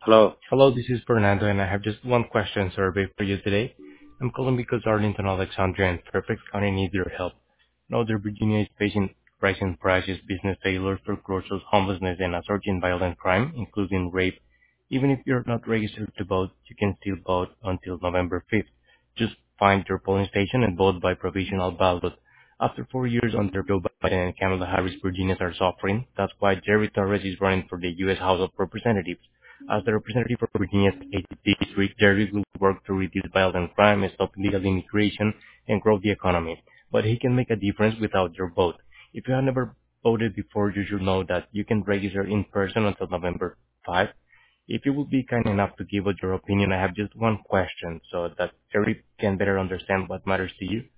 Hello. Hello, this is Fernando, and I have just one question survey for you today. I'm calling because Arlington, Alexandria, and Fairfax County need your help. Northern Virginia is facing rising prices, business failures, foreclosures, homelessness, and a surge in violent crime, including rape. Even if you're not registered to vote, you can still vote until November 5th. Just find your polling station and vote by provisional ballot. After 4 years under Joe Biden and Kamala Harris, Virginians are suffering. That's why Jerry Torres is running for the U.S. House of Representatives. As the representative for Virginia's 80th district, Jerry will work to reduce violent crime, stop illegal immigration, and grow the economy. But he can make a difference without your vote. If you have never voted before, you should know that you can register in person until November 5. If you would be kind enough to give us your opinion, I have just one question so that Jerry can better understand what matters to you.